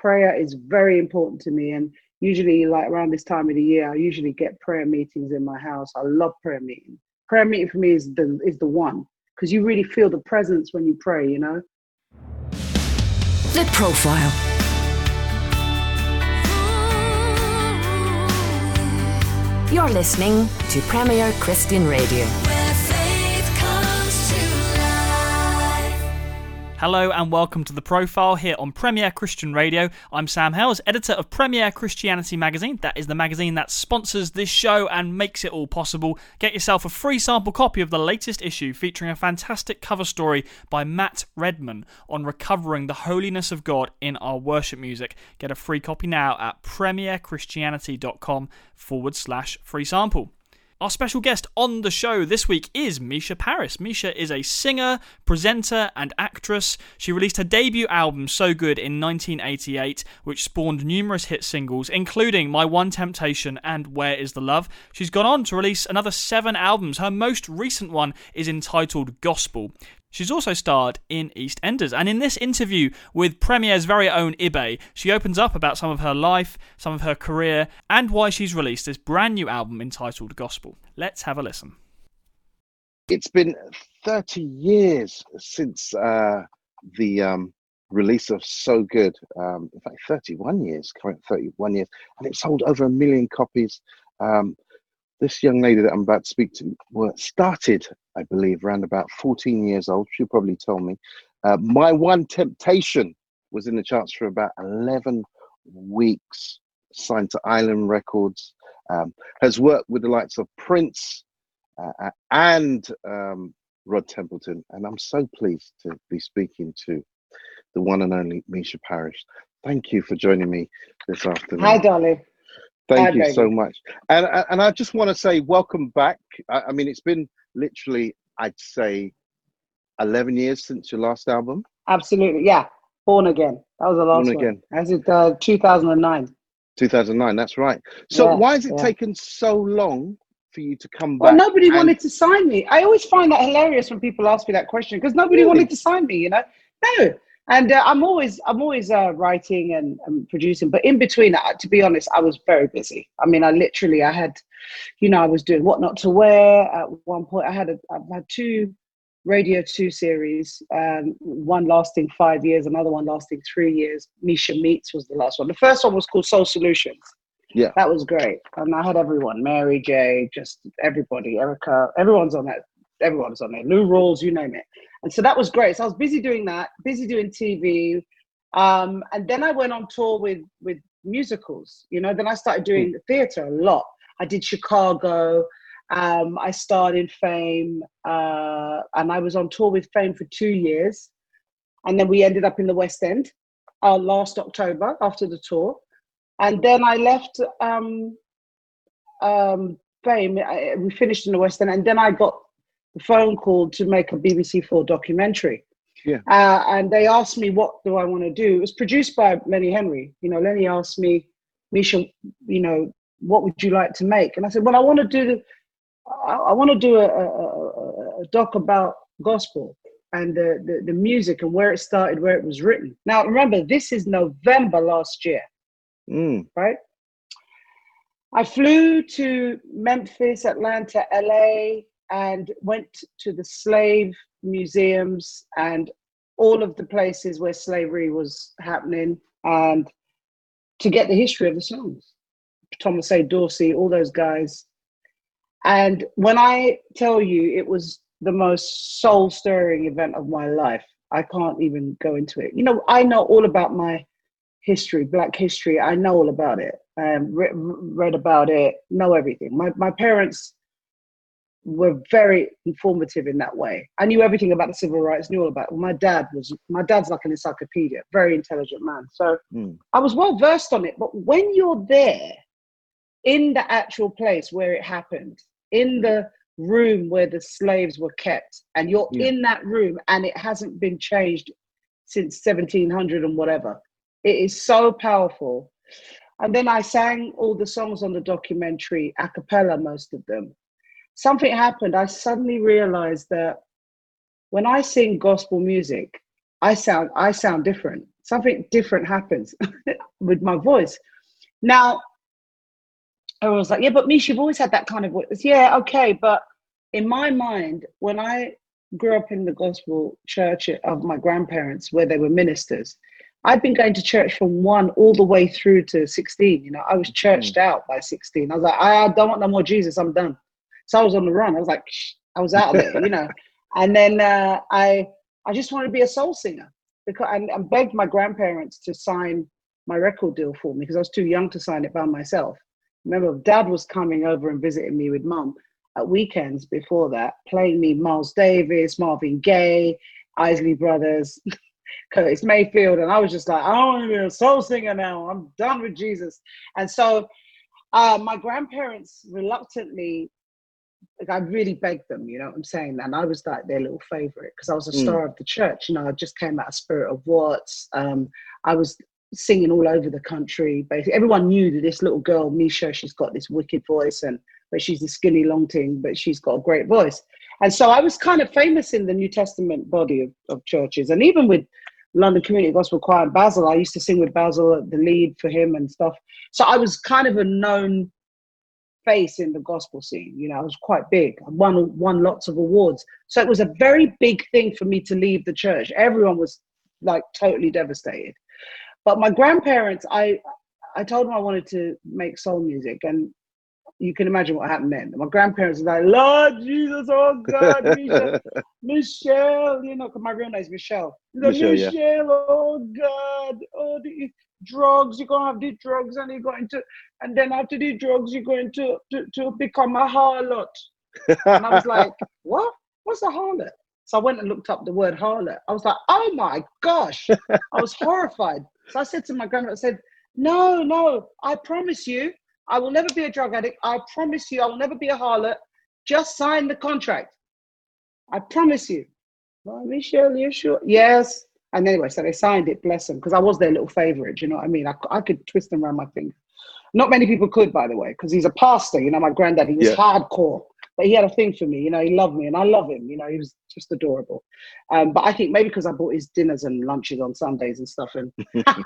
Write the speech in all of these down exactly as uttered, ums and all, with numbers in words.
prayer is very important to me. And usually, like around this time of the year, I usually get prayer meetings in my house. I love prayer meetings. Prayer meeting for me is the is the one, because you really feel the presence when you pray, you know? The Profile. You're listening to Premier Christian Radio. Hello and welcome to The Profile here on Premier Christian Radio. I'm Sam Hales, editor of Premier Christianity magazine. That is the magazine that sponsors this show and makes it all possible. Get yourself a free sample copy of the latest issue featuring a fantastic cover story by Matt Redman on recovering the holiness of God in our worship music. Get a free copy now at premierchristianity.com forward slash free sample. Our special guest on the show this week is Misha Paris. Misha is a singer, presenter and actress. She released her debut album, So Good, in nineteen eighty-eight, which spawned numerous hit singles, including My One Temptation and Where Is the Love. She's gone on to release another seven albums. Her most recent one is entitled Gospel. She's also starred in EastEnders, and in this interview with Premier's very own Ibe, she opens up about some of her life, some of her career, and why she's released this brand new album entitled Gospel. Let's have a listen. It's been thirty years since uh, the um, release of So Good. Um, in fact, thirty-one years, current thirty-one years, and it sold over a million copies. Um, This young lady that I'm about to speak to well, started, I believe, around about fourteen years old. She'll probably tell me. Uh, My One Temptation was in the charts for about eleven weeks, signed to Island Records, um, has worked with the likes of Prince uh, and um, Rod Templeton. And I'm so pleased to be speaking to the one and only Misha Paris. Thank you for joining me this afternoon. Hi, darling. Thank Hi, you baby. so much. And and I just want to say welcome back. I, I mean, it's been literally, I'd say, eleven years since your last album. Absolutely, yeah. Born Again. That was the last Born one. Again. As it uh, two thousand nine. two thousand nine, that's right. So Yeah, why has it yeah. taken so long for you to come Well, back? nobody and- wanted to sign me. I always find that hilarious when people ask me that question, because nobody Really? wanted to sign me, you know? No. And uh, I'm always, I'm always uh, writing and, and producing, but in between, uh, to be honest, I was very busy. I mean, I literally, I had, you know, I was doing What Not to Wear at one point. I had, a, I've had two Radio two series, um, one lasting five years, another one lasting three years. Misha Meets was the last one. The first one was called Soul Solutions. Yeah. That was great. And I had everyone, Mary J, just everybody, Erica, everyone's on that. Everyone's on there. Lou Rawls, you name it. And so that was great. So I was busy doing that, busy doing T V. Um, and then I went on tour with, with musicals, you know, then I started doing Mm. theatre a lot. I did Chicago. Um, I starred in Fame. Uh, and I was on tour with Fame for two years. And then we ended up in the West End uh, last October after the tour. And then I left um, um, Fame. I, we finished in the West End. And then I got the phone call to make a B B C four documentary. Yeah. Uh, and they asked me, what do I want to do? It was produced by Lenny Henry. You know, Lenny asked me, Misha, you know, what would you like to make? And I said, well, I want to do, I, I want to do a, a, a doc about gospel and the, the, the music and where it started, where it was written. Now, remember, this is November last year, Mm. right? I flew to Memphis, Atlanta, L A, and went to the slave museums and all of the places where slavery was happening, and to get the history of the songs. Thomas A. Dorsey, all those guys. And when I tell you it was the most soul-stirring event of my life, I can't even go into it. You know, I know all about my history, Black history. I know all about it. Um, re- read about it, know everything. My my parents were very informative in that way. I knew everything about the civil rights, knew all about it. Well, my dad was, my dad's like an encyclopedia, very intelligent man. So Mm. I was well versed on it. But when you're there in the actual place where it happened, in the room where the slaves were kept, and you're Yeah. in that room and it hasn't been changed since seventeen hundred and whatever, it is so powerful. And then I sang all the songs on the documentary, a cappella, most of them. Something happened. I suddenly realized that when I sing gospel music, I sound I sound different. something different happens with my voice. Now, everyone was like, yeah, but Mish, you've always had that kind of voice. Yeah, okay, but in my mind, when I grew up in the gospel church of my grandparents, where they were ministers, I'd been going to church from one all the way through to sixteen. You know, I was churched out by sixteen. I was like, I don't want no more Jesus. I'm done. So I was on the run. I was like, Shh. I was out there, you know. And then uh, I I just wanted to be a soul singer, because I, I begged my grandparents to sign my record deal for me because I was too young to sign it by myself. Remember, Dad was coming over and visiting me with Mum at weekends before that, playing me Miles Davis, Marvin Gaye, Isley Brothers, Curtis Mayfield, and I was just like, I don't want to be a soul singer now. I'm done with Jesus. And so uh, my grandparents reluctantly, like, I really begged them, you know what I'm saying? And I was like their little favorite because I was a star mm. of the church. You know, I just came out of Spirit of Watts. Um, I was singing all over the country. Basically, everyone knew that this little girl, Misha, she's got this wicked voice, and but she's a skinny long thing, but she's got a great voice. And so I was kind of famous in the New Testament body of, of churches, and even with London Community Gospel Choir and Basil, I used to sing with Basil at the lead for him and stuff. So I was kind of a known face in the gospel scene. You know, I was quite big. I won, won lots of awards. So it was a very big thing for me to leave the church. Everyone was like totally devastated. But my grandparents, I I told them I wanted to make soul music, and you can imagine what happened then. My grandparents were like, Lord Jesus, oh God, Michelle, Michelle, you know, because my real name is Michelle. Michelle, Michelle yeah. Oh God, oh, the drugs, you're going to have these drugs, and you're going to, and then after these drugs, you're going to, to, to become a harlot. And I was like, what? What's a harlot? So I went and looked up the word harlot. I was like, oh my gosh. I was horrified. So I said to my grandmother, I said, no, no, I promise you, I will never be a drug addict. I promise you, I will never be a harlot. Just sign the contract. I promise you. Well, Michelle, you sure? Yes. And anyway, so they signed it, bless them, because I was their little favorite. You know what I mean? I, I could twist them around my finger. Not many people could, by the way, because he's a pastor. You know, my granddad, he was yeah. hardcore. But he had a thing for me, you know, he loved me and I love him, you know, he was just adorable. Um, but I think maybe because I bought his dinners and lunches on Sundays and stuff. And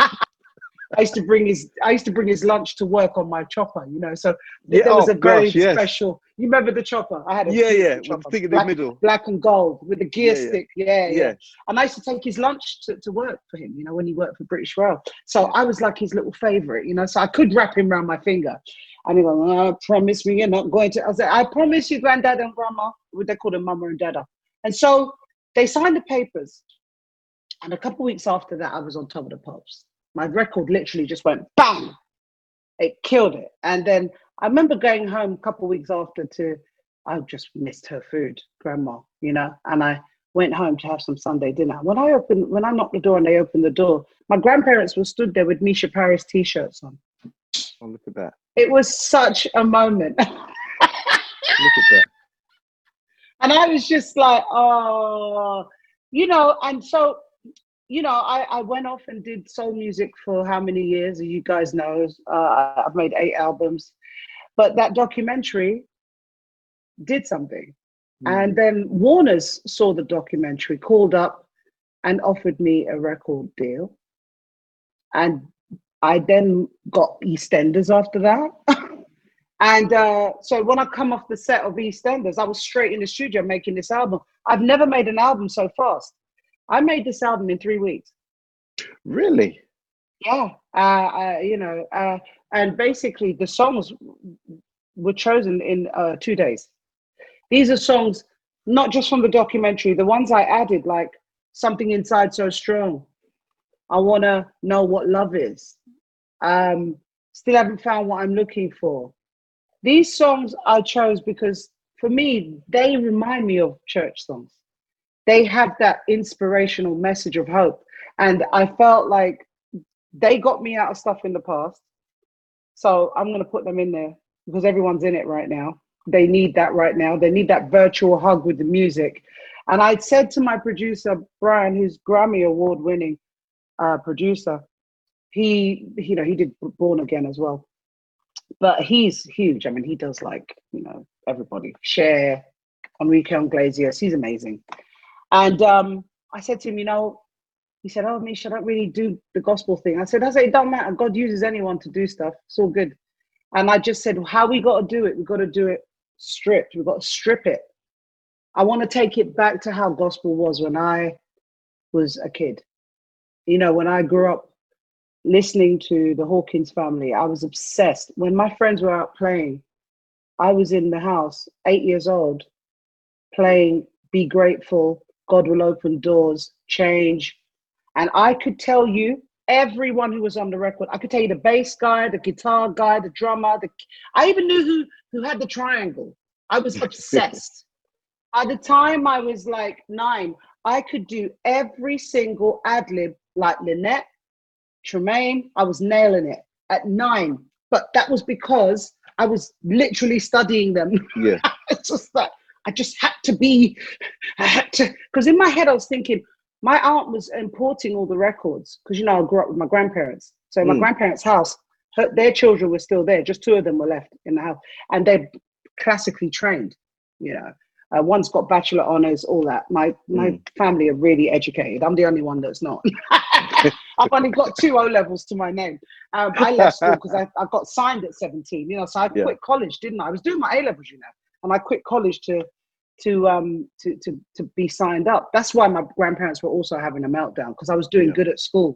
I used to bring his, I used to bring his lunch to work on my chopper, you know, so yeah, there was oh, a very gosh, yes. special, you remember the chopper? I had a Yeah, yeah, chopper, with the thing in black, the middle. Black and gold with the gear yeah, stick, yeah. Yeah, yeah, yeah. And I used to take his lunch to, to work for him, you know, when he worked for British Rail. So I was like his little favorite, you know, so I could wrap him around my finger. And he goes, oh, promise me you're not going to. I said, I promise you, granddad and grandma. They called him mama and dada. And so they signed the papers. And a couple of weeks after that, I was on Top of the Pops. My record literally just went bang. It killed it. And then I remember going home a couple of weeks after to, I just missed her food, grandma, you know, and I went home to have some Sunday dinner. When I opened, when I knocked the door and they opened the door, my grandparents were stood there with Misha Paris t-shirts on. Oh, look at that. It was such a moment. Look at that. And I was just like, oh, you know, and so, you know, I, I went off and did soul music for how many years? You guys know, uh, I've made eight albums. But that documentary did something. Mm. And then Warner's saw the documentary, called up and offered me a record deal. And I then got EastEnders after that. And uh, so when I come off the set of EastEnders, I was straight in the studio making this album. I've never made an album so fast. I made this album in three weeks. Really? Yeah. Uh, uh, you know, uh, and basically the songs were chosen in uh, two days. These are songs, not just from the documentary, the ones I added, like Something Inside So Strong. I Want to Know What Love Is. Um, Still Haven't Found What I'm Looking For. These songs I chose because for me, they remind me of church songs. They have that inspirational message of hope. And I felt like they got me out of stuff in the past. So I'm going to put them in there because everyone's in it right now. They need that right now. They need that virtual hug with the music. And I said to my producer, Brian, who's Grammy Award winning uh, producer, he, you know, he did Born Again as well. But he's huge. I mean, he does like, you know, everybody. Cher, Enrique Iglesias, he's amazing. And um, I said to him, you know, he said, "Oh, Misha, I don't really do the gospel thing." I said, "I said it don't matter. God uses anyone to do stuff. It's all good." And I just said, well, "How we got to do it? We got to do it stripped. We got to strip it. I want to take it back to how gospel was when I was a kid. You know, when I grew up listening to the Hawkins family, I was obsessed. When my friends were out playing, I was in the house, eight years old, playing Be Grateful, God Will Open Doors, Change." And I could tell you everyone who was on the record. I could tell you the bass guy, the guitar guy, the drummer. The, I even knew who, who had the triangle. I was obsessed. By the time I was like nine, I could do every single ad lib like Lynette, Tremaine. I was nailing it at nine. But that was because I was literally studying them. Yeah. It's just that I just had to be, I had to, because in my head I was thinking, my aunt was importing all the records because, you know, I grew up with my grandparents. So my Mm. grandparents' house, her, their children were still there. Just two of them were left in the house. And they're classically trained, you know. Uh, one's got bachelor honors, all that. My my Mm. family are really educated. I'm the only one that's not. I've only got two O levels to my name. Um, I left school because I, I got signed at seventeen, you know, so I Yeah. quit college, didn't I? I was doing my A levels, you know, and I quit college to to um to to to be signed up. That's why my grandparents were also having a meltdown, because I was doing Yeah. good at school,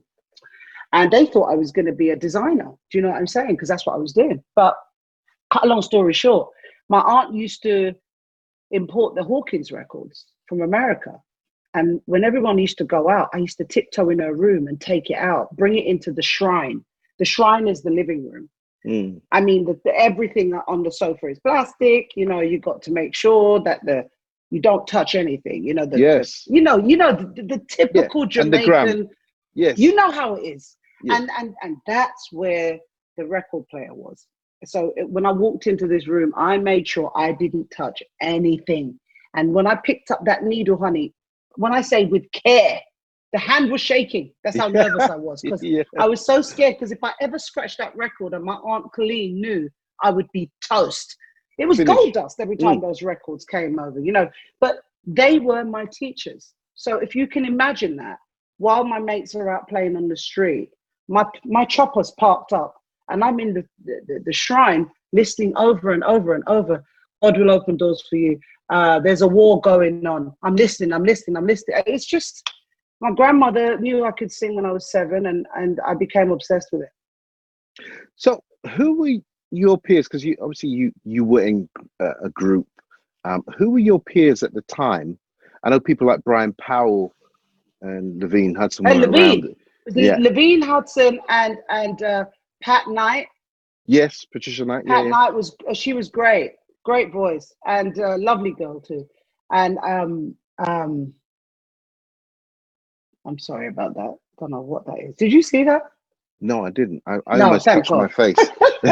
and they thought I was going to be a designer. Do you know what I'm saying? Because that's what I was doing. But cut a long story short, my aunt used to import the Hawkins records from America, and when everyone used to go out, I used to tiptoe in her room and take it out, bring it into the shrine. The shrine is the living room. Mm. I mean, the, the, everything on the sofa is plastic. You know, you got to make sure that the you don't touch anything. You know, the, Yes. the you know, you know the, the typical Yeah. And the gram. Jamaican. Yes. You know how it is, Yeah. and and and that's where the record player was. So it, when I walked into this room, I made sure I didn't touch anything. And when I picked up that needle, honey, when I say with care, the hand was shaking. That's how nervous I was, because Yeah. I was so scared, because if I ever scratched that record and my Aunt Colleen knew, I would be toast. It was Finish. gold dust every time Mm. those records came over, you know. But they were my teachers. So if you can imagine that, while my mates are out playing on the street, my my chopper's parked up, and I'm in the, the, the shrine listening over and over and over, God will open doors for you. Uh, there's a war going on. I'm listening, I'm listening, I'm listening. It's just, my grandmother knew I could sing when I was seven, and, and I became obsessed with it. So who were your peers? Because you obviously you, you were in uh, a group. Um, who were your peers at the time? I know people like Brian Powell and Levine Hudson And were Levine, around. Yeah. Levine Hudson and, and uh, Pat Knight. Yes, Patricia Knight. Pat Yeah, yeah. Knight was, she was great, great voice, and uh, lovely girl too. And um, um, I'm sorry about that. Don't know what that is. Did you see that? No, I didn't. I, I No, almost thank touched my God. face.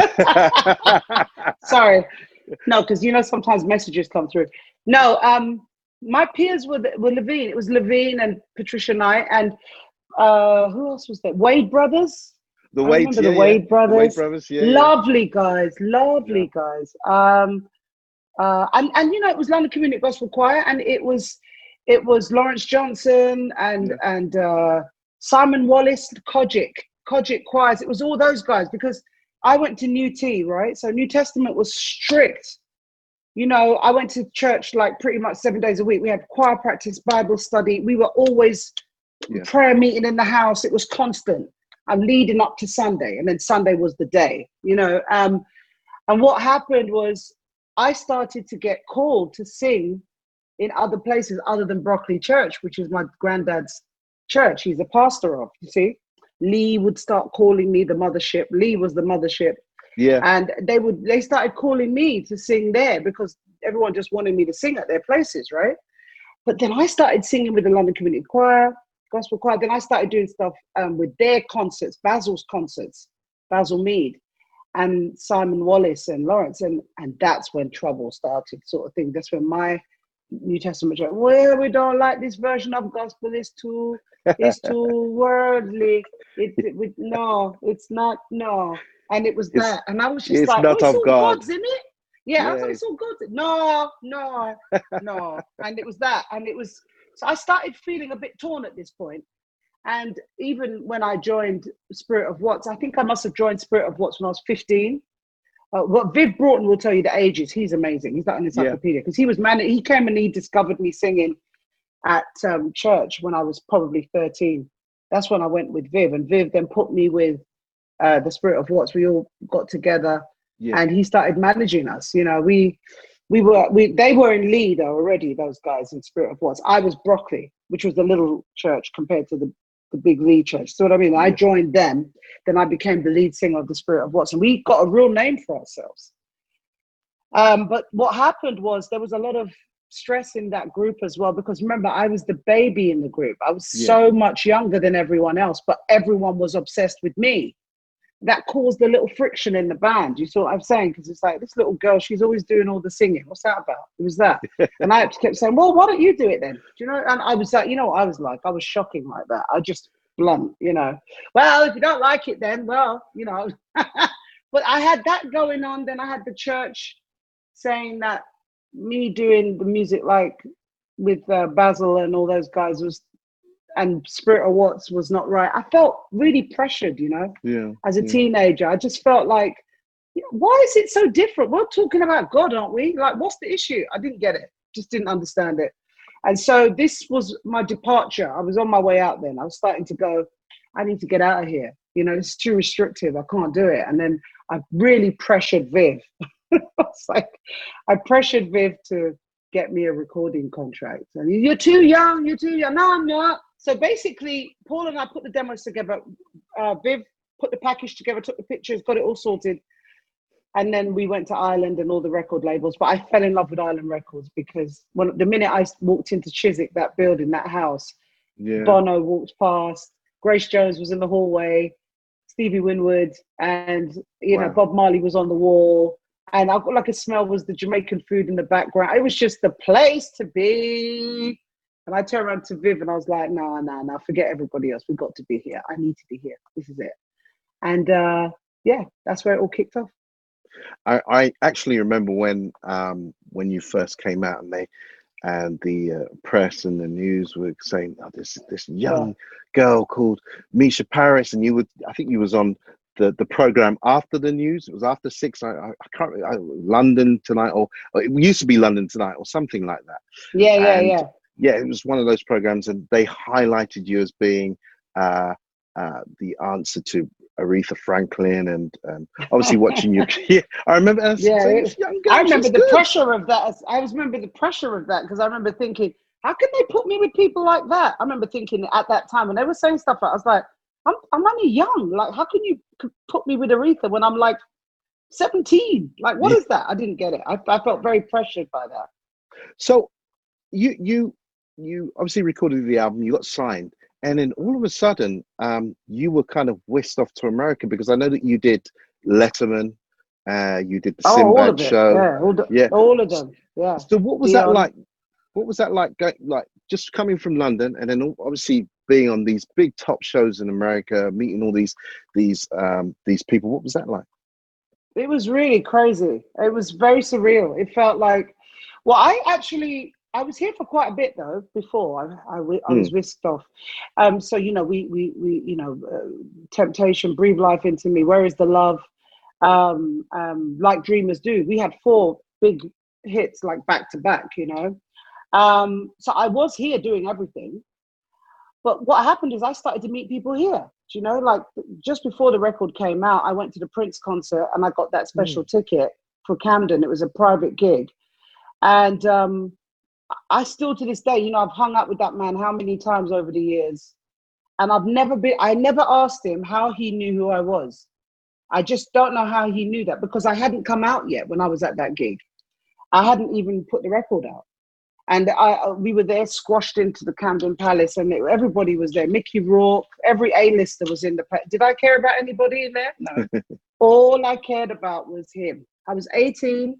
Sorry. No, because you know sometimes messages come through. No, um, my peers were were Levine. It was Levine and Patricia Knight, and uh, who else was there? Wade Brothers. The I Wade, remember yeah, the Wade yeah. Brothers. The Wade brothers, yeah, yeah. Lovely guys, lovely guys. Um, uh, and and you know it was London Community Gospel Choir, and it was it was Lawrence Johnson and Yeah. and uh, Simon Wallace, Kojic, Kojic choirs. It was all those guys, because I went to New T, right? So New Testament was strict. You know, I went to church like pretty much seven days a week. We had choir practice, Bible study. We were always Yeah. prayer meeting in the house. It was constant. I'm leading up to Sunday, and then Sunday was the day, you know. Um, and what happened was I started to get called to sing in other places other than Brockley Church, which is my granddad's church. He's a pastor of, you see. Lee would start calling me the mothership. Lee was the mothership. Yeah. And they would they started calling me to sing there, because everyone just wanted me to sing at their places, right? But then I started singing with the London Community Choir, Gospel Choir. Then I started doing stuff um, with their concerts, Basil's concerts, Basil Mead, and Simon Wallace and Lawrence. And, and that's when trouble started, sort of thing. That's when my New Testament church, well, we don't like this version of gospel. It's too, it's too worldly. It, it we, no, it's not, no. And it was It's- that. And I was just it's like, not oh, of it's all God. God's, isn't it? Yeah, I was Yeah. like, it's all good. No, no, no. And it was that. And it was, so I started feeling a bit torn at this point. And even when I joined Spirit of Watts, I think I must have joined Spirit of Watts when I was fifteen. Uh, what Viv Broughton will tell you the ages. He's amazing. He's like an encyclopedia because yeah. he was man. He came and he discovered me singing at um, church when I was probably thirteen. That's when I went with Viv, and Viv then put me with uh, the Spirit of Watts. We all got together, yeah. and he started managing us. You know, we we were we they were in leader already. Those guys in Spirit of Watts. I was Brockley, which was the little church compared to the the big lead church. So what I mean, I joined them, then I became the lead singer of the Spirit of Watts, and we got a real name for ourselves. Um, but what happened was there was a lot of stress in that group as well, because remember, I was the baby in the group. I was yeah. so much younger than everyone else, but everyone was obsessed with me. That caused a little friction in the band. You saw what I'm saying? Because it's like, this little girl, she's always doing all the singing. What's that about? It was that. And I kept saying, well, why don't you do it then? Do you know? And I was like, you know what I was like? I was shocking like that. I just blunt, you know. Well, if you don't like it then, well, you know. But I had that going on. Then I had the church saying that me doing the music like with uh, Basil and all those guys was, and Spirit of Watts was not right. I felt really pressured, you know, yeah, as a yeah. teenager. I just felt like, you know, why is it so different? We're talking about God, aren't we? Like, what's the issue? I didn't get it. Just didn't understand it. And so this was my departure. I was on my way out then. I was starting to go, I need to get out of here. You know, it's too restrictive. I can't do it. And then I really pressured Viv. It's like, I pressured Viv to get me a recording contract. And you're too young, you're too young. No, I'm not. So basically, Paul and I put the demos together. Uh, Viv put the package together, took the pictures, got it all sorted. And then we went to Ireland and all the record labels. But I fell in love with Island Records because when the minute I walked into Chiswick, that building, that house, yeah. Bono walked past, Grace Jones was in the hallway, Stevie Winwood, and you wow. know Bob Marley was on the wall. And I got like a smell was the Jamaican food in the background. It was just the place to be. And I turned around to Viv and I was like, no, no, no, forget everybody else. We've got to be here. I need to be here. This is it. And uh, yeah, that's where it all kicked off. I, I actually remember when um, when you first came out and they and the uh, press and the news were saying, oh, this this young yeah. girl called Misha Paris, and you would, I think you was on the, the program after the news. It was after six. I, I, I can't remember, London Tonight, or, or it used to be London Tonight, or something like that. Yeah, yeah, and, yeah. Yeah, it was one of those programs, and they highlighted you as being uh, uh, the answer to Aretha Franklin, and um, obviously watching you. Yeah, I remember. As, yeah, saying, it, young girl, I remember the good. pressure of that. I remember the pressure of that because I remember thinking, how can they put me with people like that? I remember thinking at that time when they were saying stuff like, I was like, I'm I'm only young. Like, how can you put me with Aretha when I'm like seventeen? Like, what yeah. is that? I didn't get it. I, I felt very pressured by that. So, you you. You obviously recorded the album, you got signed, and then all of a sudden um, you were kind of whisked off to America, because I know that you did Letterman, uh, you did the oh, Sinbad all of it. show. Yeah, all, the, yeah. all of them. Yeah. So what was Dion. that like? What was that like, like just coming from London and then obviously being on these big top shows in America, meeting all these, these, um, these people? What was that like? It was really crazy. It was very surreal. It felt like, well, I actually... I was here for quite a bit though. Before I, I, I was mm. whisked off, um. So you know, we we we you know, uh, Temptation, Breathe Life Into Me, Where Is the Love, um, um, Like Dreamers Do. We had four big hits like back to back. You know, um. So I was here doing everything, but what happened is I started to meet people here. Do you know, like just before the record came out, I went to the Prince concert and I got that special mm. ticket for Camden. It was a private gig, and um. I still to this day, you know, I've hung up with that man how many times over the years, and I've never been, I never asked him how he knew who I was. I just don't know how he knew that, because I hadn't come out yet when I was at that gig. I hadn't even put the record out. And I, we were there squashed into the Camden Palace, and it, everybody was there. Mickey Rourke, every A-lister was in the, did I care about anybody in there? No. All I cared about was him. I was eighteen.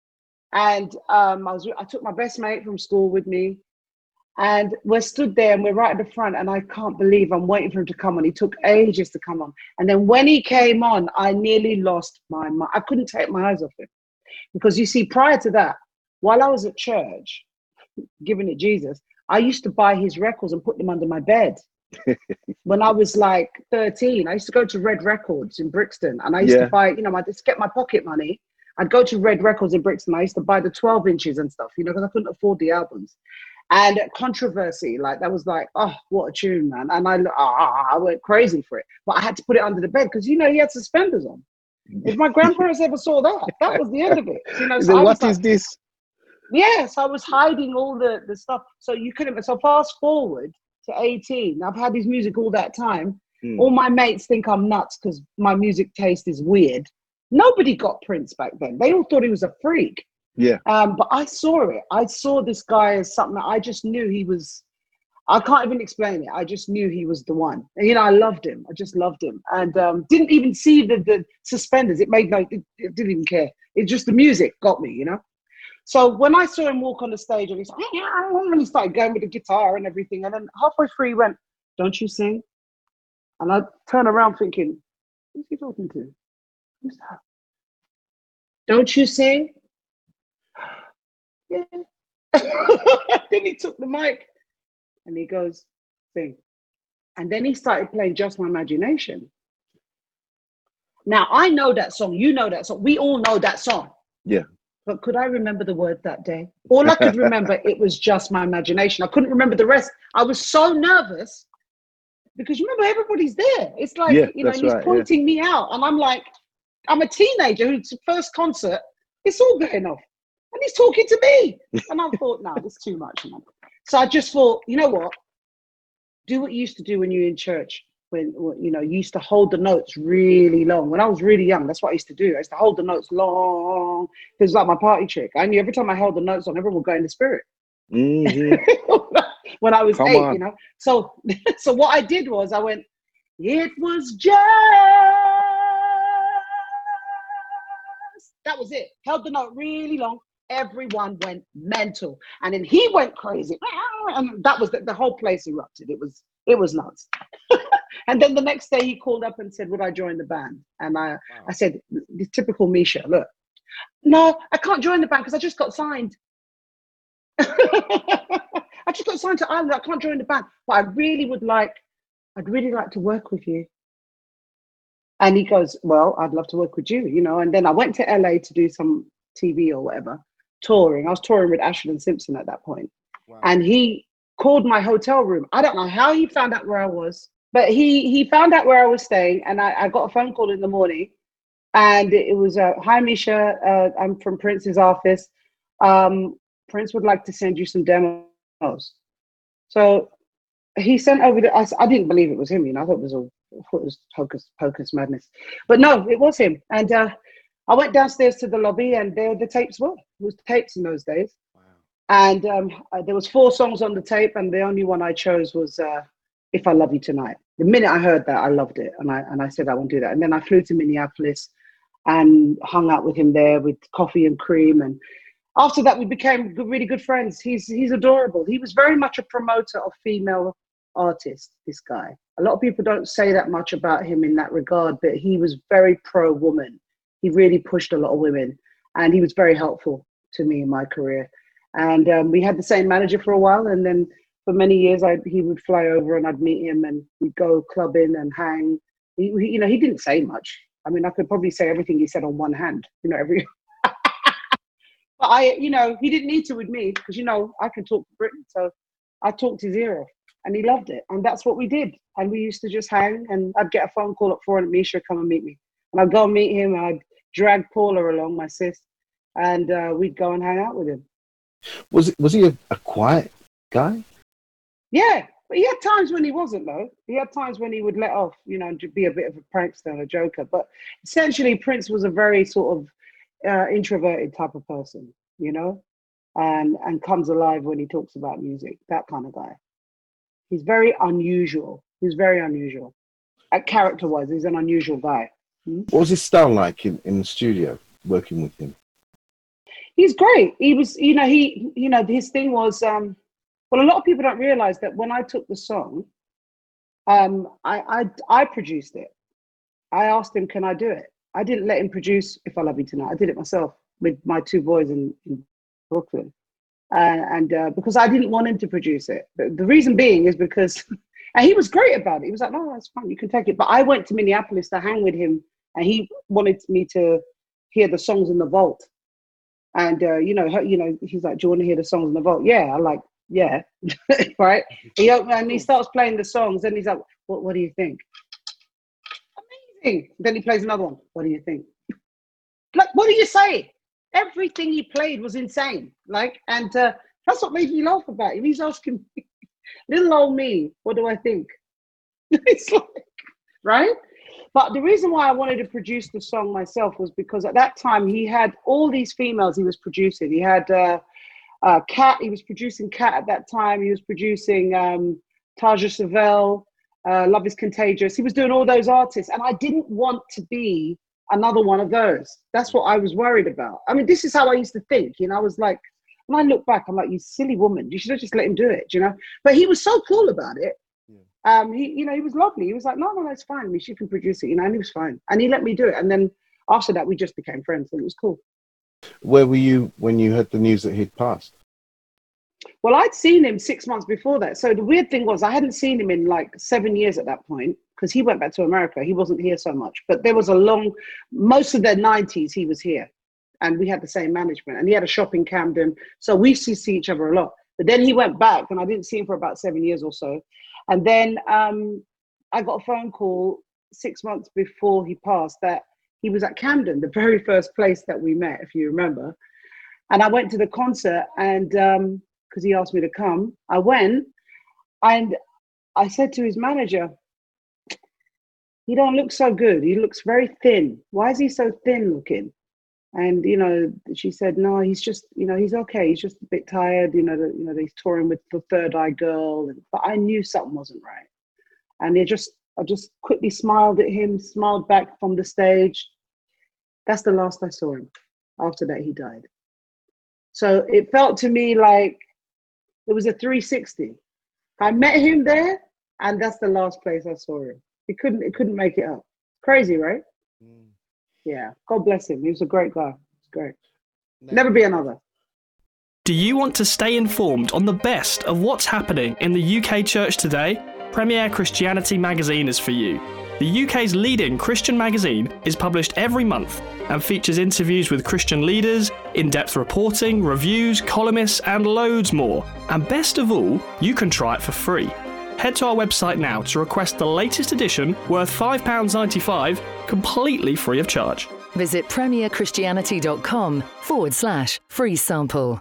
And um, I was, I took my best mate from school with me, and we're stood there and we're right at the front, and I can't believe I'm waiting for him to come on. He took ages to come on. And then when he came on, I nearly lost my mind. I couldn't take my eyes off him, because you see, prior to that, while I was at church, giving it Jesus, I used to buy his records and put them under my bed. When I was like thirteen, I used to go to Red Records in Brixton, and I used Yeah. to buy, you know, I just get my pocket money. I'd go to Red Records in Brixton. I used to buy the twelve inches and stuff, you know, because I couldn't afford the albums. And Controversy, like that was like, oh, what a tune, man. And I, ah, I went crazy for it. But I had to put it under the bed because, you know, he had suspenders on. If my grandparents ever saw that, that was the end of it. You know, so Then I what was is like, this? yes, I was hiding all the, the stuff. So you couldn't, so fast forward to eighteen, I've had his music all that time. Mm. All my mates think I'm nuts because my music taste is weird. Nobody got Prince back then. They all thought he was a freak. Yeah. Um, but I saw it. I saw this guy as something that I just knew he was, I can't even explain it. I just knew he was the one. And, you know, I loved him. I just loved him. And um, didn't even see the, the suspenders. It made no, it, it didn't even care. It just, the music got me, you know? So when I saw him walk on the stage and he's like, yeah, and he started going with the guitar and everything. And then halfway through he went, don't you sing? And I turned around thinking, who's he talking to? Who's that? Don't you sing? Yeah. Then he took the mic and he goes, sing. And then he started playing Just My Imagination. Now, I know that song. You know that song. We all know that song. Yeah. But could I remember the word that day? All I could remember, it was Just My Imagination. I couldn't remember the rest. I was so nervous because you remember everybody's there. It's like, Yeah, you know, that's he's right, pointing me out. And I'm like, I'm a teenager whose first concert, it's all going off. And he's talking to me. And I thought, no, this is too much, man. So I just thought, you know what? Do what you used to do when you were in church. When, you know, you used to hold the notes really long. When I was really young, that's what I used to do. I used to hold the notes long. It was like my party trick. I knew every time I held the notes on, everyone would go in the spirit. Mm-hmm. When I was Come eight, on. you know. So, so what I did was I went, it was just, that was it. Held the note really long. Everyone went mental. And then he went crazy. And that was, the, the whole place erupted. It was, it was nuts. And then the next day he called up and said, would I join the band? And I, wow. I said, the typical Misha, look, no, I can't join the band because I just got signed. I just got signed to Ireland. I can't join the band. But I really would like, I'd really like to work with you. And he goes, well, I'd love to work with you, you know. And then I went to L A to do some T V or whatever, touring. I was touring with Ashford Simpson at that point. Wow. And he called my hotel room. I don't know how he found out where I was. But he he found out where I was staying, and I, I got a phone call in the morning, and it was, uh, hi, Misha, uh, I'm from Prince's office. Um, Prince would like to send you some demos. So he sent over the, I, I didn't believe it was him, you know, I thought it was all, I thought it was hocus pocus madness. But no, it was him. And uh, I went downstairs to the lobby, and there the tapes were. It was tapes in those days. Wow. And um, uh, there was four songs on the tape, and the only one I chose was uh, If I Love You Tonight. The minute I heard that, I loved it. And I and I said, I want to do that. And then I flew to Minneapolis and hung out with him there with coffee and cream. And after that, we became good, really good friends. He's he's adorable. He was very much a promoter of female artists, this guy. A lot of people don't say that much about him in that regard, but he was very pro-woman. He really pushed a lot of women. And he was very helpful to me in my career. And um, we had the same manager for a while. And then for many years, I, he would fly over and I'd meet him and we'd go clubbing and hang. He, he, you know, he didn't say much. I mean, I could probably say everything he said on one hand, you know, every. But I, you know, he didn't need to with me because, you know, I can talk to Britain. So I talked his ear off and he loved it. And that's what we did. And we used to just hang and I'd get a phone call at four and Misha, come and meet me. And I'd go and meet him and I'd drag Paula along, my sis, and uh, we'd go and hang out with him. Was it, was he a, a quiet guy? Yeah, but he had times when he wasn't, though. He had times when he would let off, you know, and be a bit of a prankster and a joker. But essentially, Prince was a very sort of uh, introverted type of person, you know, and and comes alive when he talks about music, that kind of guy. He's very unusual. He's very unusual. Uh, character-wise, he's an unusual guy. Hmm? What was his style like in, in the studio, working with him? He's great. He was, you know, he, you know, his thing was, um, well, a lot of people don't realize that when I took the song, um, I, I, I produced it. I asked him, can I do it? I didn't let him produce If I Love You Tonight. I did it myself with my two boys in, in Brooklyn. Uh, and uh, because I didn't want him to produce it. The, the reason being is because, And he was great about it. He was like, no, that's fine, you can take it. But I went to Minneapolis to hang with him, and he wanted me to hear the songs in the vault. And, uh, you know, you know, he's like, do you want to hear the songs in the vault? Yeah, I'm like, yeah, right? He opened, and he starts playing the songs, and he's like, what, what do you think? Amazing. Then he plays another one. What do you think? Like, what do you say? Everything he played was insane. Like, and uh, that's what made me laugh about him. He's asking me, little old me, what do I think? It's like, right? But the reason why I wanted to produce the song myself was because at that time he had all these females he was producing. He had uh, uh, Cat, he was producing Cat at that time. He was producing um, Taja Savelle, uh, Love is Contagious. He was doing all those artists. And I didn't want to be another one of those. That's what I was worried about. I mean, this is how I used to think. You know, I was like, when I look back, I'm like, you silly woman. You should have just let him do it, you know? But he was so cool about it. Yeah. Um, he, you know, he was lovely. He was like, no, no, that's fine. I mean, she can produce it, you know, and he was fine. And he let me do it. And then after that, we just became friends, and it was cool. Where were you when you heard the news that he'd passed? Well, I'd seen him six months before that. So the weird thing was I hadn't seen him in like seven years at that point, because he went back to America. He wasn't here so much. But there was a long, most of the nineties, he was here. And we had the same management. And he had a shop in Camden. So we used to see each other a lot. But then he went back, and I didn't see him for about seven years or so. And then um, I got a phone call six months before he passed that he was at Camden, the very first place that we met, if you remember. And I went to the concert, and um, because he asked me to come, I went, and I said to his manager, he don't look so good. He looks very thin. Why is he so thin looking? And, you know, she said, no, he's just, you know, he's okay. He's just a bit tired. You know, the, you know, he's touring with the Third Eye Girl. And, but I knew something wasn't right. And it just, I just quickly smiled at him, smiled back from the stage. That's the last I saw him. After that, he died. So it felt to me like it was a three sixty. I met him there, and that's the last place I saw him. It couldn't, it couldn't make it up. Crazy, right? Mm. Yeah. God bless him. He was a great guy. Great. Never be another. Do you want to stay informed on the best of what's happening in the U K church today? Premier Christianity magazine is for you. The U K's leading Christian magazine is published every month and features interviews with Christian leaders, in-depth reporting, reviews, columnists, and loads more. And best of all, you can try it for free. Head to our website now to request the latest edition, worth five pounds ninety-five, completely free of charge. Visit premierchristianity.com forward slash free sample.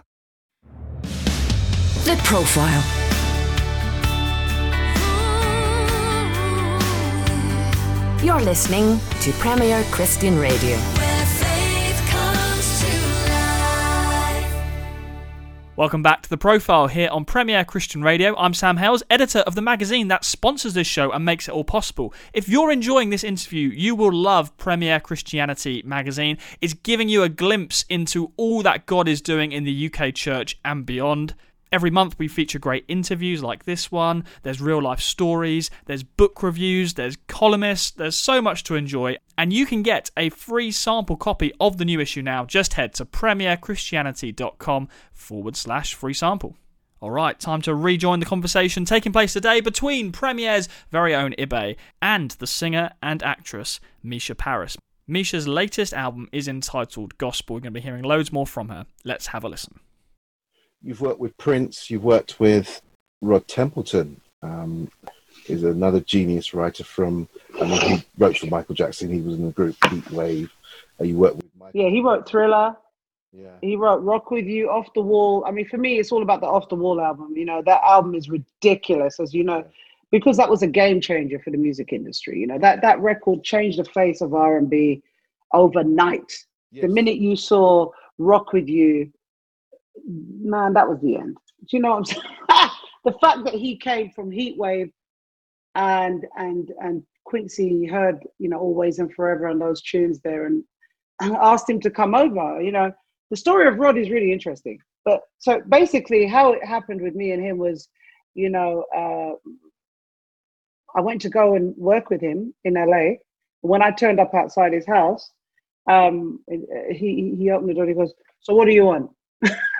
The Profile. You're listening to Premier Christian Radio. Welcome back to The Profile here on Premier Christian Radio. I'm Sam Hales, editor of the magazine that sponsors this show and makes it all possible. If you're enjoying this interview, you will love Premier Christianity magazine. It's giving you a glimpse into all that God is doing in the U K church and beyond. Every month we feature great interviews like this one, there's real life stories, there's book reviews, there's columnists, there's so much to enjoy, and you can get a free sample copy of the new issue now. Just head to premierchristianity.com forward slash free sample. Alright, time to rejoin the conversation taking place today between Premier's very own Ibe and the singer and actress Misha Paris. Misha's latest album is entitled Gospel. We're going to be hearing loads more from her. Let's have a listen. You've worked with Prince, you've worked with Rod Templeton, um, is another genius writer from, I mean, he wrote for Michael Jackson, he was in the group Heat Wave. Uh, you worked with Michael. Yeah, he wrote Thriller. Yeah. He wrote Rock With You, Off the Wall. I mean, for me, it's all about the Off the Wall album. You know, that album is ridiculous, as you know, yeah. because that was a game changer for the music industry. You know, that, that record changed the face of R and B overnight. Yes. The minute you saw Rock With You, man, that was the end. Do you know what I'm saying? The fact that he came from Heatwave and and and Quincy heard, you know, Always and Forever and those tunes there, and, and asked him to come over. You know, the story of Rod is really interesting. But so basically, how it happened with me and him was, you know, uh, I went to go and work with him in L A. When I turned up outside his house, um, he he opened the door. And he goes, "So what do you want?"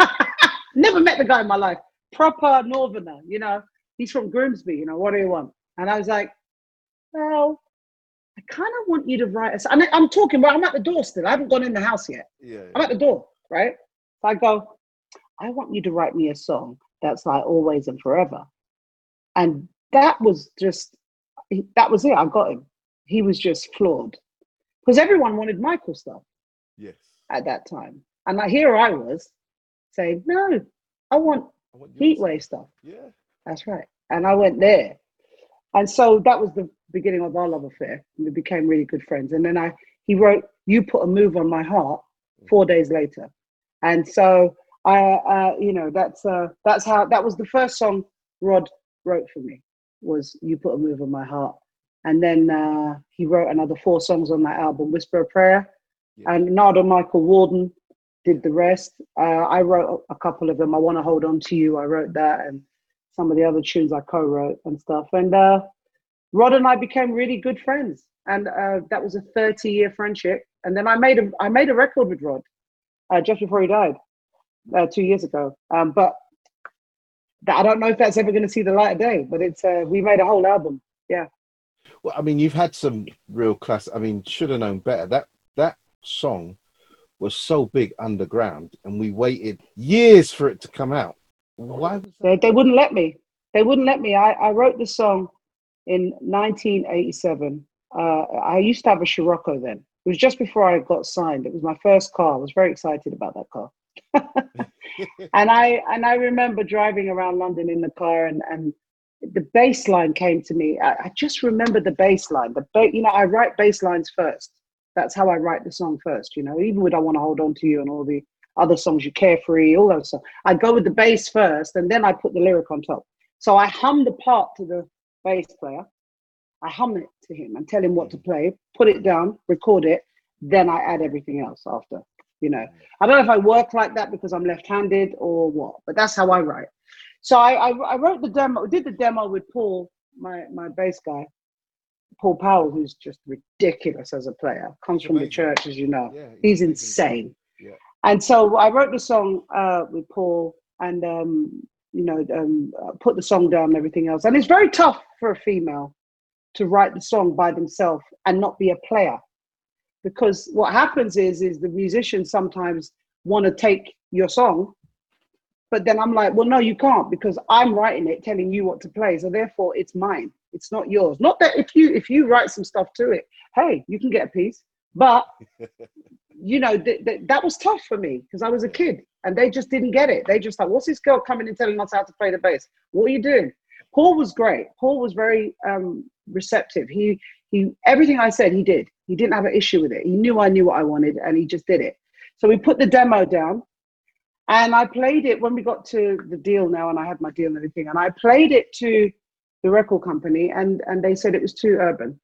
Never met the guy in my life. Proper Northerner, you know. He's from Grimsby, you know. What do you want? And I was like, well, I kind of want you to write a song. I'm talking, but I'm at the door still. I haven't gone in the house yet. Yeah, yeah. I'm at the door, right? So I go, I want you to write me a song that's like Always and Forever. And that was just, that was it. I got him. He was just floored. Because everyone wanted Michael stuff. Yes. At that time. And like, here I was saying, no, I want, I want Heatwave stuff. Yeah. That's right. And I went there. And so that was the beginning of our love affair. We became really good friends. And then I, he wrote, You Put a Move on My Heart four days later. And so I, uh, you know, that's uh, that's how, that was the first song Rod wrote for me, was You Put a Move on My Heart. And then uh, he wrote another four songs on that album, Whisper a Prayer. Yeah. And Nardo Michael Warden did the rest. Uh, I wrote a couple of them. I Want to Hold On to You. I wrote that, and some of the other tunes I co-wrote and stuff. And uh, Rod and I became really good friends, and uh, that was a thirty-year friendship. And then I made a I made a record with Rod uh, just before he died, uh, two years ago. Um, but that, I don't know if that's ever going to see the light of day. But it's uh, we made a whole album. Yeah. Well, I mean, you've had some real class. I mean, Should Have Known Better. That that song was so big underground, and we waited years for it to come out. Why was that? They, they wouldn't let me. They wouldn't let me. I, I wrote the song in nineteen eighty-seven. Uh, I used to have a Scirocco then. It was just before I got signed. It was my first car. I was very excited about that car. and I and I remember driving around London in the car, and, and the bass line came to me. I, I just remember the bass line. The ba- you know, I write bass lines first. That's how I write the song first. You know, even with I Want to Hold On to You and all the other songs, You Carefree, all those songs. I go with the bass first, and then I put the lyric on top. So I hum the part to the bass player. I hum it to him and tell him what to play, put it down, record it. Then I add everything else after, you know. I don't know if I work like that because I'm left-handed or what, but that's how I write. So I, I, I wrote the demo, did the demo with Paul, my, my bass guy, Paul Powell, who's just ridiculous as a player, comes from the church, as you know. Yeah, he's, he's insane. Yeah. And so I wrote the song uh, with Paul, and um, you know, um, put the song down and everything else. And it's very tough for a female to write the song by themselves and not be a player, because what happens is, is the musicians sometimes want to take your song, but then I'm like, well, no, you can't, because I'm writing it, telling you what to play. So therefore, it's mine. It's not yours. Not that if you if you write some stuff to it, hey, you can get a piece. But you know, th- th- that was tough for me because I was a kid and they just didn't get it. They just like, what's this girl coming and telling us how to play the bass? What are you doing? Paul was great. Paul was very um, receptive. He he everything I said, he did. He didn't have an issue with it. He knew I knew what I wanted, and he just did it. So we put the demo down, and I played it when we got to the deal now, and I had my deal and everything, and I played it to the record company, and and they said it was too urban,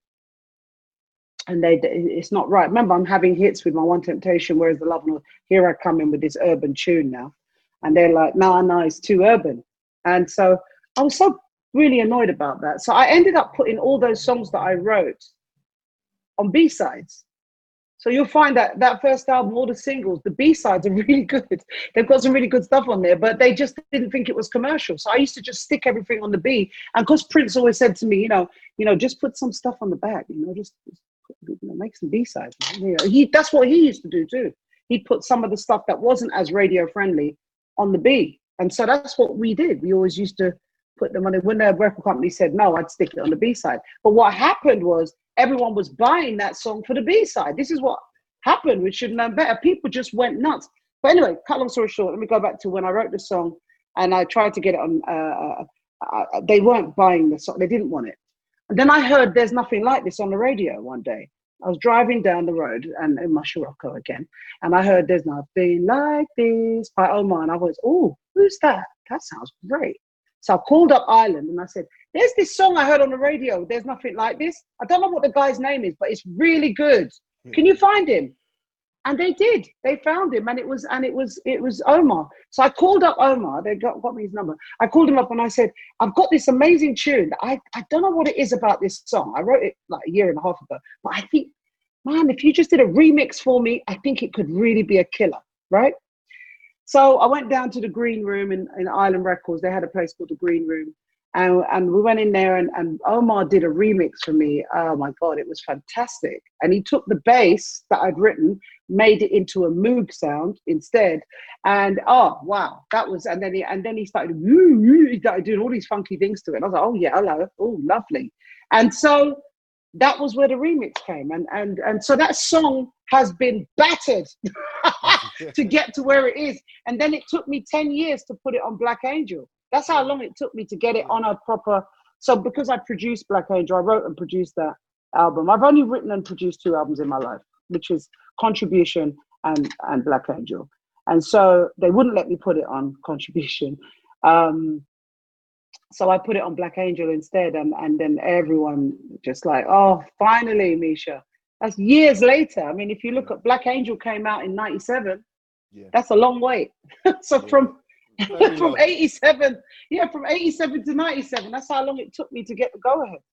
and they it's not right. Remember, I'm having hits with my One Temptation, Where's the Love? And here I come in with this urban tune now, and they're like, no, no, it's too urban. And so I was so really annoyed about that. So I ended up putting all those songs that I wrote on B-sides. So you'll find that that first album, all the singles, the B-sides are really good. They've got some really good stuff on there, but they just didn't think it was commercial. So I used to just stick everything on the B. And because Prince always said to me, you know, you know, just put some stuff on the back, you know, just, just you know, make some B-sides. You know, he, that's what he used to do too. He'd put some of the stuff that wasn't as radio friendly on the B. And so that's what we did. We always used to put them on it. When the record company said no, I'd stick it on the B-side. But what happened was everyone was buying that song for the B-side. This is what happened. We should have known better. People just went nuts. But anyway, cut long story short, let me go back to when I wrote the song and I tried to get it on. Uh, uh, they weren't buying the song. They didn't want it. And then I heard There's Nothing Like This on the radio one day. I was driving down the road and in my Scirocco again. And I heard There's Nothing Like This by Omar. And I was, oh, who's that? That sounds great. So I called up Ireland and I said, there's this song I heard on the radio. There's Nothing Like This. I don't know what the guy's name is, but it's really good. Can you find him? And they did. They found him, and it was and it was it was Omar. So I called up Omar. They got, got me his number. I called him up and I said, I've got this amazing tune. I, I don't know what it is about this song. I wrote it like a year and a half ago. But I think, man, if you just did a remix for me, I think it could really be a killer, right? So I went down to the Green Room in, in Island Records. They had a place called the Green Room. And, and we went in there, and, and Omar did a remix for me. Oh my God, it was fantastic. And he took the bass that I'd written, made it into a Moog sound instead. And oh wow, that was, and then he and then he started, he started doing all these funky things to it. And I was like, oh yeah, hello, oh lovely. And so that was where the remix came. And and and so that song has been battered to get to where it is. And then it took me ten years to put it on Black Angel. That's how long it took me to get it on a proper. So because I produced Black Angel, I wrote and produced that album. I've only written and produced two albums in my life, which is Contribution and, and Black Angel. And so they wouldn't let me put it on Contribution. Um, so I put it on Black Angel instead. And, and then everyone just like, oh, finally, Misha. That's years later. I mean, if you look at Black Angel came out in ninety-seven, yeah. That's a long wait. so yeah. from from eighty-seven, yeah, from eighty-seven to ninety-seven. That's how long it took me to get the go ahead.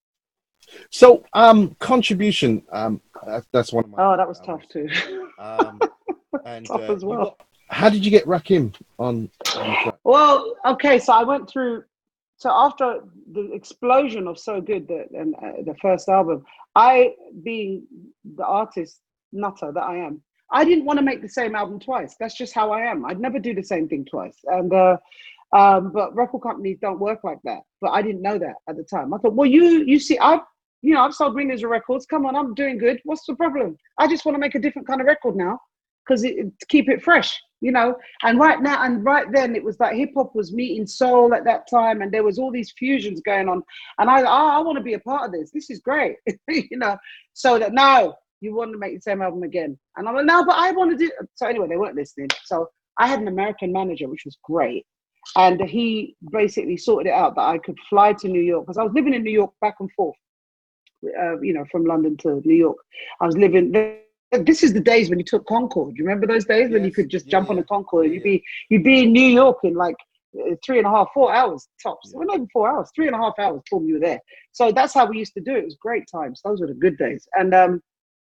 So, um, Contribution, um, that, that's one of my. Oh, that was tough too. Um, and tough uh, as well. Got, how did you get Rakim on? on well, okay, so I went through. So after the explosion of So Good, the, and uh, the first album, I, being the artist nutter that I am, I didn't want to make the same album twice. That's just how I am. I'd never do the same thing twice. And uh, um, but record companies don't work like that. But I didn't know that at the time. I thought, well, you you see, I've you know I've sold millions of records. Come on, I'm doing good. What's the problem? I just want to make a different kind of record now, because it, to keep it fresh, you know. And right now, and right then, it was like hip hop was meeting soul at that time, and there was all these fusions going on. And I, I, I want to be a part of this. This is great, you know. So that now. You want to make the same album again. And I'm like, no, but I want to do. So anyway, they weren't listening. So I had an American manager, which was great. And he basically sorted it out that I could fly to New York, because I was living in New York back and forth, uh, you know, from London to New York. I was living, this is the days when you took Concorde. You remember those days yes, when you could just yeah, jump yeah. on a Concorde? Yeah, you'd be you'd be in New York in like three and a half, four hours tops. Yeah. Well, not even four hours, three and a half hours, boom, you were there. So that's how we used to do it. It was great times. Those were the good days. And, um,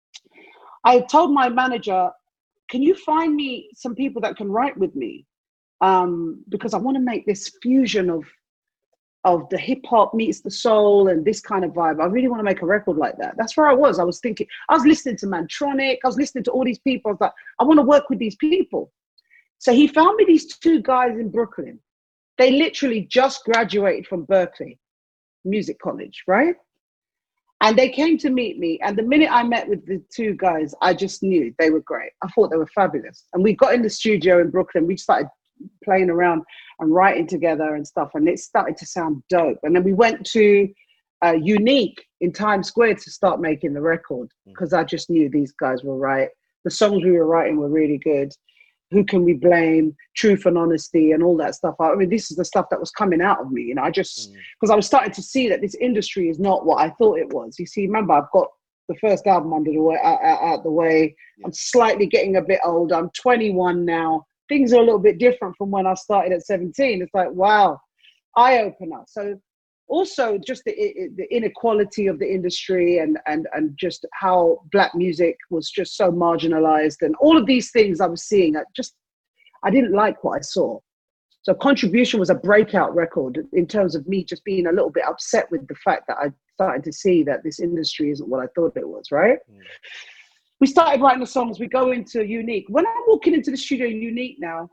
I told my manager, can you find me some people that can write with me? Um, because I want to make this fusion of, of the hip hop meets the soul and this kind of vibe. I really want to make a record like that. That's where I was. I was thinking, I was listening to Mantronic. I was listening to all these people. I was like, I want to work with these people. So he found me these two guys in Brooklyn. They literally just graduated from Berkeley Music College, right? And they came to meet me. And the minute I met with the two guys, I just knew they were great. I thought they were fabulous. And we got in the studio in Brooklyn. We started playing around and writing together and stuff. And it started to sound dope. And then we went to uh, Unique in Times Square to start making the record, because I just knew these guys were right. The songs we were writing were really good. Who Can We Blame, Truth and Honesty, and all that stuff. I mean, this is the stuff that was coming out of me. You know, I just, because mm. I was starting to see that this industry is not what I thought it was. You see, remember, I've got the first album under the way, out, out, out the way. Yeah. I'm slightly getting a bit older. I'm twenty-one now. Things are a little bit different from when I started at seventeen. It's like, wow, eye-opener. So also just the, the inequality of the industry, and, and, and just how Black music was just so marginalized, and all of these things I was seeing. I just, I didn't like what I saw. So Contribution was a breakout record in terms of me just being a little bit upset with the fact that I started to see that this industry isn't what I thought it was, right? Mm. We started writing the songs. We go into Unique. When I'm walking into the studio in Unique now,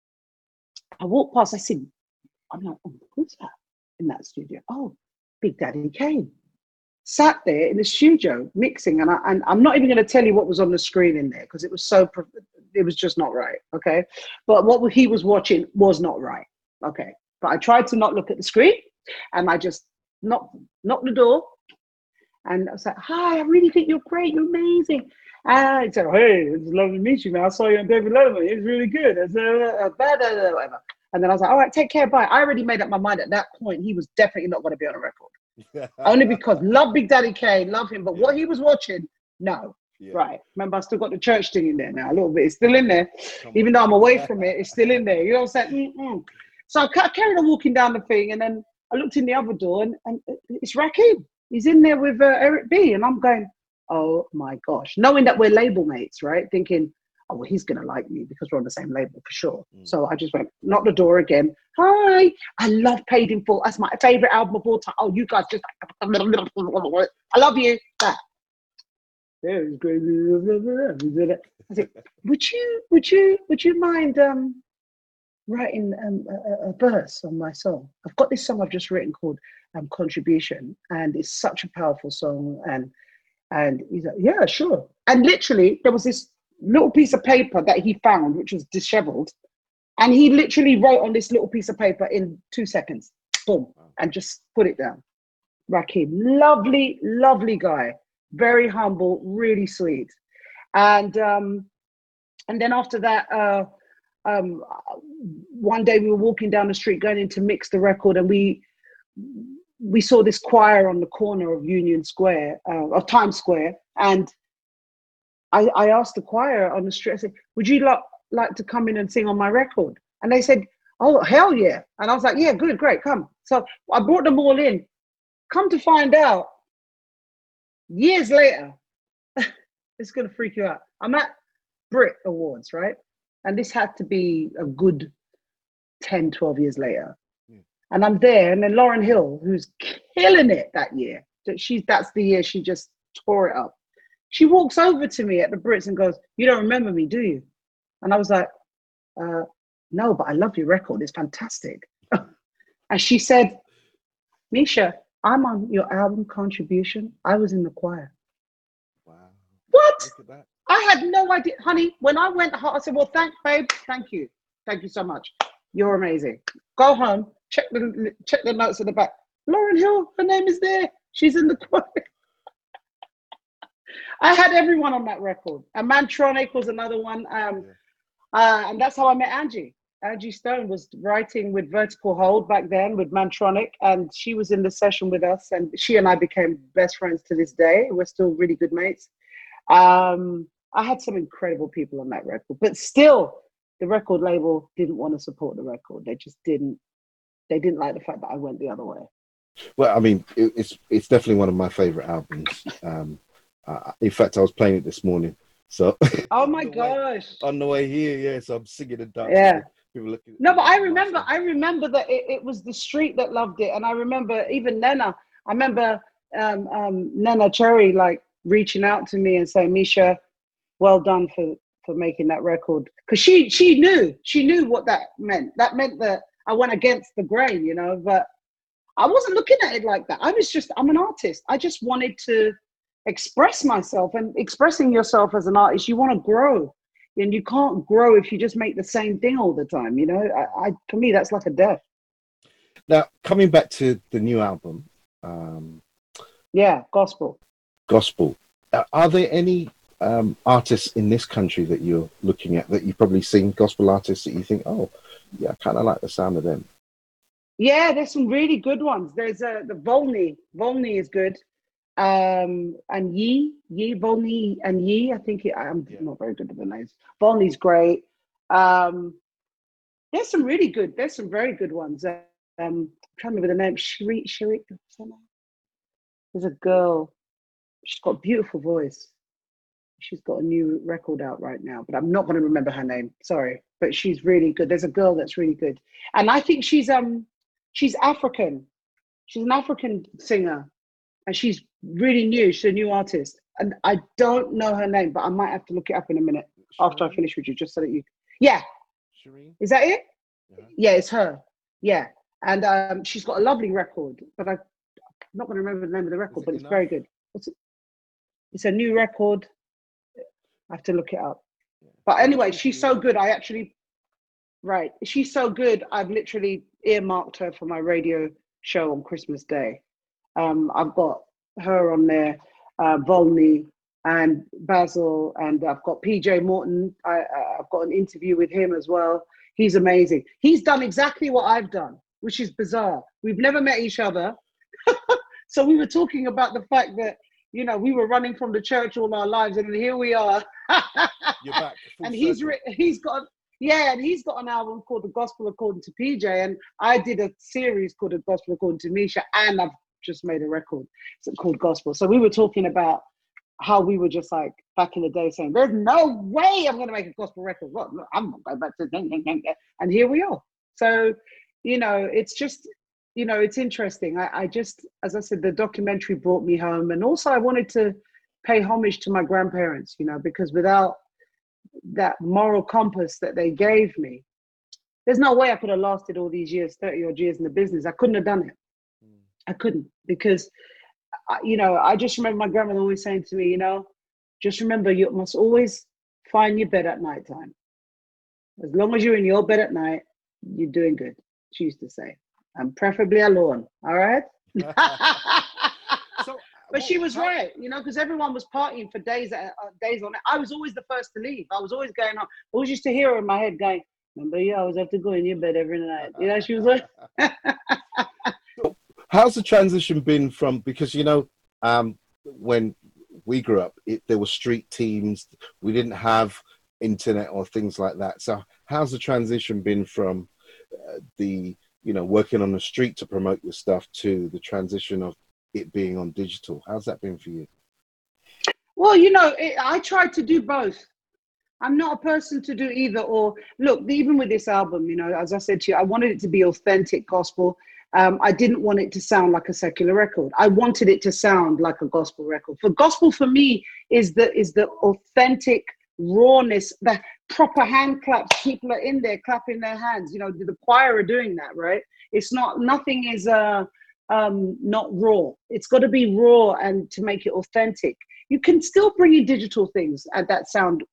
I walk past, I see, I'm like, oh, who's that in that studio? Oh, Big Daddy Kane. Sat there in the studio mixing, and, I, and I'm not even going to tell you what was on the screen in there, because it was so, it was just not right, okay? But what he was watching was not right, okay? But I tried to not look at the screen, and I just knocked, knocked the door, and I was like, hi, I really think you're great, you're amazing. And he said, hey, it's lovely to meet you, man. I saw you on David Letterman. It was really good. I said, uh, blah, blah, blah, whatever. And then I was like, all right, take care, bye. I already made up my mind at that point. He was definitely not going to be on a record. Only because love Big Daddy Kane, love him. But what he was watching, no. Yeah. Right. Remember, I still got the church thing in there now, a little bit. It's still in there. Come Even on. though I'm away from it, it's still in there. You know what I'm saying? Mm-mm. So I carried on walking down the thing, and then I looked in the other door, and, and it's Rakim. He's in there with uh, Eric B. And I'm going, oh my gosh, knowing that we're label mates, right? Thinking, oh, well, he's going to like me because we're on the same label for sure. Mm. So I just went, knocked the door again. Hi, I love Paid in Full. That's my favorite album of all time. Oh, you guys just, I love you. That. I said, would you, would you, would you mind um, writing um, a, a verse on my song? I've got this song I've just written called um, Contribution, and it's such a powerful song. And and he's like, yeah, sure. And literally, there was this little piece of paper that he found, which was disheveled, and he literally wrote on this little piece of paper in two seconds, boom, and just put it down. Rakim, lovely, lovely guy. Very humble, really sweet. And um, and then after that, uh, um, one day we were walking down the street going in to mix the record, and we we saw this choir on the corner of Union Square, uh, of Times Square. And I, I asked the choir on the street, I said, would you like, like to come in and sing on my record? And they said, oh, hell yeah. And I was like, yeah, good, great, come. So I brought them all in. Come to find out, years later, it's going to freak you out. I'm at Brit Awards, right? And this had to be a good ten, twelve years later. Mm. And I'm there, and then Lauryn Hill, who's killing it that year, that she's that's the year she just tore it up. She walks over to me at the Brits and goes, you don't remember me, do you? And I was like, uh, no, but I love your record. It's fantastic. And she said, Misha, I'm on your album Contribution. I was in the choir. Wow. What? I had no idea. Honey, when I went home, I said, well, thanks, babe. Thank you. Thank you so much. You're amazing. Go home, check the check the notes at the back. Lauryn Hill, her name is there. She's in the choir. I had everyone on that record. And Mantronic was another one. Um, yeah. uh, and that's how I met Angie. Angie Stone was writing with Vertical Hold back then with Mantronic, and she was in the session with us, and she and I became best friends to this day. We're still really good mates. Um, I had some incredible people on that record, but still the record label didn't want to support the record. They just didn't, they didn't like the fact that I went the other way. Well, I mean, it, it's it's definitely one of my favorite albums. Um, uh, in fact, I was playing it this morning. So oh my gosh. Way, on the way here, yeah, so I'm singing and dancing. Yeah. People looking no, but I remember, I remember that it, it was the street that loved it. And I remember even Nena, I remember um, um, Nena Cherry, like reaching out to me and saying, Misha, well done for, for making that record. Cause she, she knew, she knew what that meant. That meant that I went against the grain, you know, but I wasn't looking at it like that. I was just, I'm an artist. I just wanted to express myself, and expressing yourself as an artist, you want to grow. And you can't grow if you just make the same thing all the time, you know. I, I for me, that's like a death. Now, coming back to the new album, um, yeah, gospel. Gospel. Uh, are there any um, artists in this country that you're looking at that you've probably seen, gospel artists that you think, oh, yeah, I kind of like the sound of them? Yeah, there's some really good ones. There's a uh, the Volney. Volney is good. Um, and Yee, Yee, Volney and Yee, I think it, I'm yeah. not very good at the names. Volney's great. Um, there's some really good, there's some very good ones. Um, I'm trying to remember the name, Shri, Shri, there's a girl, she's got a beautiful voice. She's got a new record out right now, but I'm not going to remember her name, sorry, but she's really good. There's a girl that's really good. And I think she's, um, she's African. She's an African singer. And she's really new. She's a new artist. And I don't know her name, but I might have to look it up in a minute Shireen? After I finish with you, just so that you... Yeah. Shireen? Is that it? Yeah, yeah, it's her. Yeah. And um, she's got a lovely record, but I, I'm not going to remember the name of the record, but it's enough? Very good. What's it? It's a new record. I have to look it up. Yeah. But anyway, she's so good. I actually... Right. She's so good. I've literally earmarked her for my radio show on Christmas Day. Um, I've got her on there, uh, Volney and Basil, and I've got P J Morton. I, I've got an interview with him as well. He's amazing. He's done exactly what I've done, which is bizarre. We've never met each other. So we were talking about the fact that, you know, we were running from the church all our lives, and here we are. You're back. And he's re- he's got... Yeah, and he's got an album called The Gospel According to P J, and I did a series called The Gospel According to Misha, and I've just made a record called Gospel. So we were talking about how we were just like back in the day saying, there's no way I'm going to make a gospel record. What? I'm going to go back to ding, ding, ding, ding. And here we are. So, you know, it's just, you know, it's interesting. I, I just, as I said, the documentary brought me home. And also I wanted to pay homage to my grandparents, you know, because without that moral compass that they gave me, there's no way I could have lasted all these years, thirty odd years in the business. I couldn't have done it. I couldn't, because, you know, I just remember my grandmother always saying to me, you know, just remember, you must always find your bed at night time. As long as you're in your bed at night, you're doing good, she used to say. And preferably alone, all right? So, but she was right, you know, because everyone was partying for days, uh, days on it. I was always the first to leave. I was always going on. I always used to hear her in my head going, remember, you always have to go in your bed every night. You know, she was like... How's the transition been from, because, you know, um, when we grew up, it, there were street teams. We didn't have internet or things like that. So how's the transition been from uh, the, you know, working on the street to promote your stuff to the transition of it being on digital? How's that been for you? Well, you know, it, I tried to do both. I'm not a person to do either or. Look, even with this album, you know, as I said to you, I wanted it to be authentic gospel. Um, I didn't want it to sound like a secular record. I wanted it to sound like a gospel record. For gospel, for me, is the is the authentic rawness, the proper hand claps. People are in there clapping their hands. You know, the choir are doing that, right? It's not, nothing is uh, um, not raw. It's got to be raw, and to make it authentic. You can still bring in digital things and that sound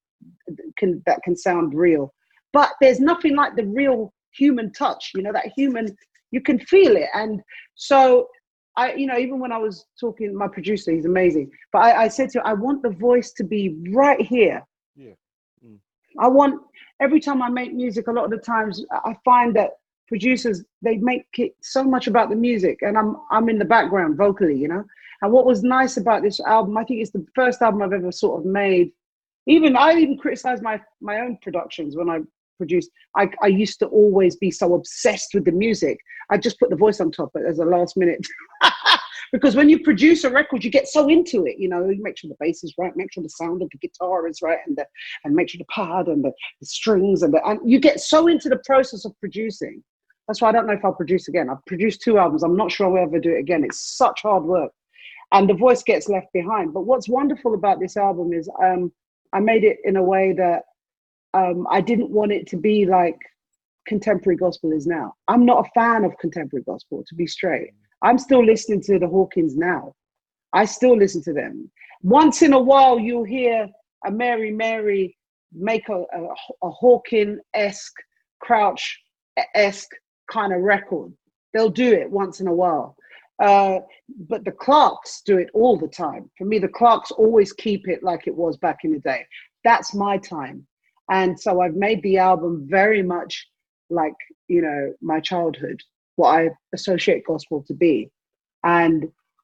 can that can sound real, but there's nothing like the real human touch. You know, that human. You can feel it. And so I, you know, even when I was talking, my producer, he's amazing, but I, I said to him, I want the voice to be right here. Yeah. Mm. I want, every time I make music, a lot of the times I find that producers, they make it so much about the music, and I'm, I'm in the background vocally, you know? And what was nice about this album, I think it's the first album I've ever sort of made. Even, I even criticize my, my own productions when I produced. I, I used to always be so obsessed with the music. I just put the voice on top as a last minute. Because when you produce a record, you get so into it, you know, you make sure the bass is right, make sure the sound of the guitar is right, and the, and make sure the pad and the, the strings, and, the, and you get so into the process of producing. That's why I don't know if I'll produce again. I've produced two albums. I'm not sure I'll ever do it again. It's such hard work, and the voice gets left behind. But what's wonderful about this album is um, I made it in a way that Um, I didn't want it to be like contemporary gospel is now. I'm not a fan of contemporary gospel, to be straight. I'm still listening to the Hawkins now. I still listen to them. Once in a while, you'll hear a Mary Mary make a, a, a Hawkin-esque, Crouch-esque kind of record. They'll do it once in a while. Uh, but the Clarks do it all the time. For me, the Clarks always keep it like it was back in the day. That's my time. And so I've made the album very much like, you know, my childhood, what I associate gospel to be. And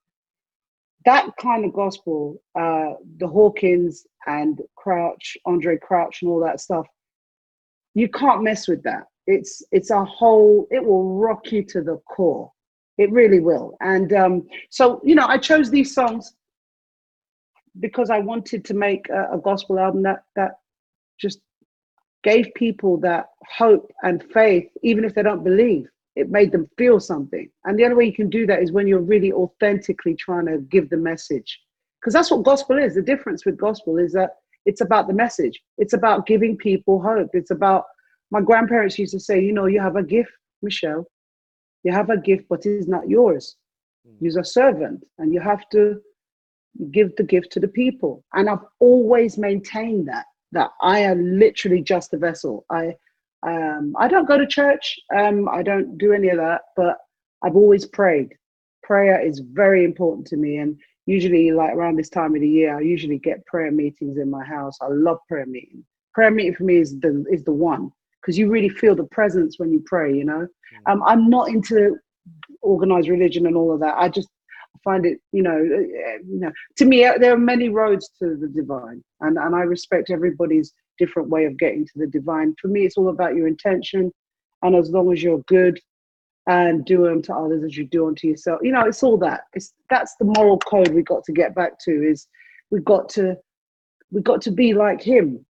that kind of gospel, uh, the Hawkins and Crouch, Andre Crouch and all that stuff, you can't mess with that. It's it's a whole, it will rock you to the core. It really will. And um, so, you know, I chose these songs because I wanted to make a, a gospel album that that just gave people that hope and faith, even if they don't believe. It made them feel something. And the only way you can do that is when you're really authentically trying to give the message. Because that's what gospel is. The difference with gospel is that it's about the message. It's about giving people hope. It's about, my grandparents used to say, you know, you have a gift, Michelle. You have a gift, but it is not yours. You're a servant, and you have to give the gift to the people. And I've always maintained that. that I am literally just a vessel. I um, I don't go to church. Um, I don't do any of that, but I've always prayed. Prayer is very important to me. And usually like around this time of the year, I usually get prayer meetings in my house. I love prayer meeting. Prayer meeting for me is the, is the one, because you really feel the presence when you pray, you know? Um, I'm not into organized religion and all of that. I just find it, you know, you know, to me, there are many roads to the divine, and, and I respect everybody's different way of getting to the divine. For me, it's all about your intention, and as long as you're good and do unto others as you do unto yourself, you know, it's all that. It's that's the moral code we got to get back to, is we got to we got to be like him.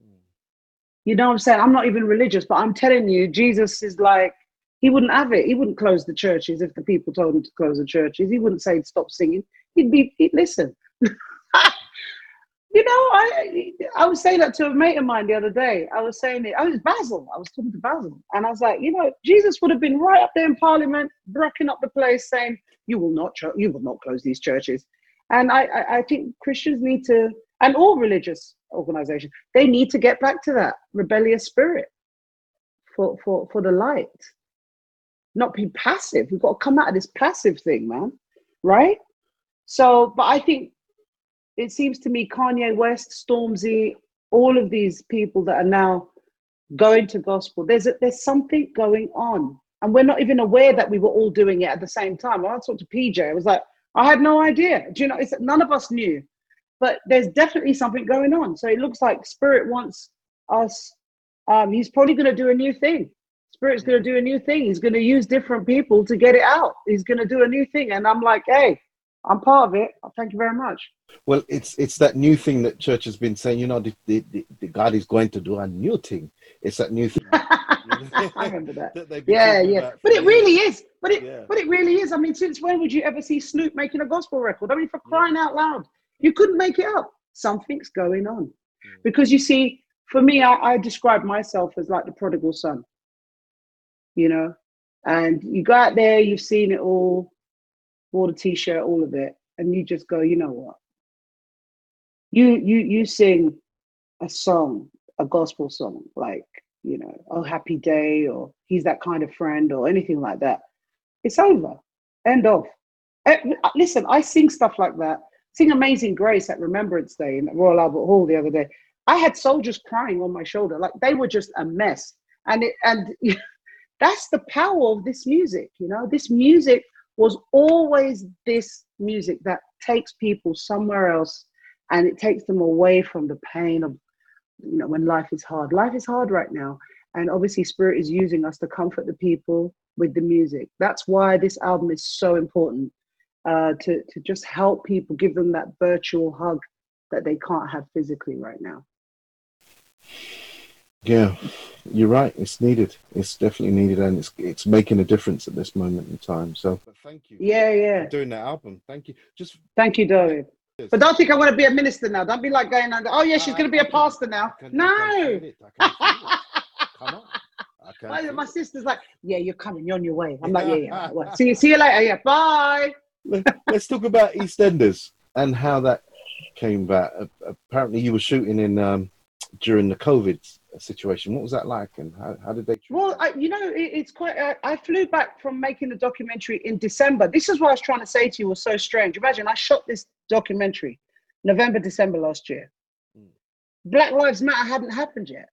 You know what I'm saying? I'm not even religious, but I'm telling you, Jesus is like, he wouldn't have it. He wouldn't close the churches if the people told him to close the churches. He wouldn't say stop singing. He'd be, he'd listen. You know, I I was saying that to a mate of mine the other day. I was saying it, I was Basil. I was talking to Basil. And I was like, you know, Jesus would have been right up there in Parliament, bracking up the place, saying, you will not, ch- you will not close these churches. And I, I, I think Christians need to, and all religious organizations, they need to get back to that rebellious spirit for, for, for the light. Not be passive. We've got to come out of this passive thing, man. Right? So, but I think it seems to me Kanye West, Stormzy, all of these people that are now going to gospel, there's a, there's something going on. And we're not even aware that we were all doing it at the same time. When I talked to P J, I was like, I had no idea. Do you know, it's, none of us knew. But there's definitely something going on. So it looks like Spirit wants us, um, he's probably going to do a new thing. Spirit's going to do a new thing. He's going to use different people to get it out. He's going to do a new thing. And I'm like, hey, I'm part of it. Thank you very much. Well, it's it's that new thing that church has been saying, you know, the, the, the, the God is going to do a new thing. It's that new thing. I remember that. that yeah, yeah. But it really is. But it yeah. but it really is. I mean, since when would you ever see Snoop making a gospel record? I mean, for crying yeah. out loud. You couldn't make it up. Something's going on. Mm. Because you see, for me, I, I describe myself as like the prodigal son. You know? And you go out there, you've seen it all, wore the t-shirt, all of it, and you just go, you know what? You you you sing a song, a gospel song, like, you know, Oh Happy Day, or He's That Kind of Friend, or anything like that. It's over. End of. Listen, I sing stuff like that. Sing Amazing Grace at Remembrance Day in Royal Albert Hall the other day. I had soldiers crying on my shoulder, like they were just a mess. And it, and that's the power of this music, you know. This music was always this music that takes people somewhere else, and it takes them away from the pain of, you know, when life is hard. Life is hard right now. And obviously Spirit is using us to comfort the people with the music. That's why this album is so important, uh, to, to just help people, give them that virtual hug that they can't have physically right now. Yeah, you're right. It's needed. It's definitely needed, and it's it's making a difference at this moment in time. So but thank you. Yeah, yeah. For doing that album. Thank you. Just thank you, David. But don't think I want to be a minister now. Don't be like going under. Oh yeah, she's going to be a pastor now. I can, no. I can I can Come on. I can my sister's like, yeah, you're coming. You're on your way. I'm like, yeah, yeah. Well, see you. See you later. Yeah. Bye. Let's talk about EastEnders and how that came back. Apparently, you were shooting in um, during the COVID situation. What was that like, and how, how did they treat well I, you know it, it's quite uh, I flew back from making the documentary in December. This is what I was trying to say to you, was so strange. Imagine I shot this documentary November, December last year. mm. Black Lives Matter hadn't happened yet,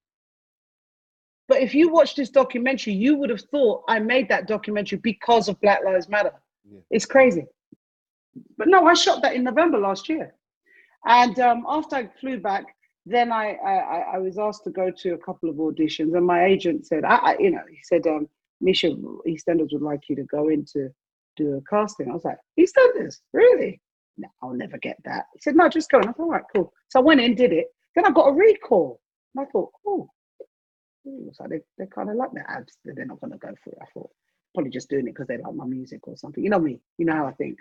but if you watch this documentary, you would have thought I made that documentary because of Black Lives Matter. yeah. It's crazy. But no, I shot that in November last year, and um, after I flew back, then I, I I was asked to go to a couple of auditions, and my agent said, I, I you know, he said, um, Misha, EastEnders would like you to go in to do a casting. I was like, EastEnders, really? No, I'll never get that. He said, no, just go. And I thought, all right, cool. So I went in, did it. Then I got a read call, and I thought, oh, so they they kind of like the ads. They're not going to go for it. I thought probably just doing it because they like my music or something. You know me. You know how I think.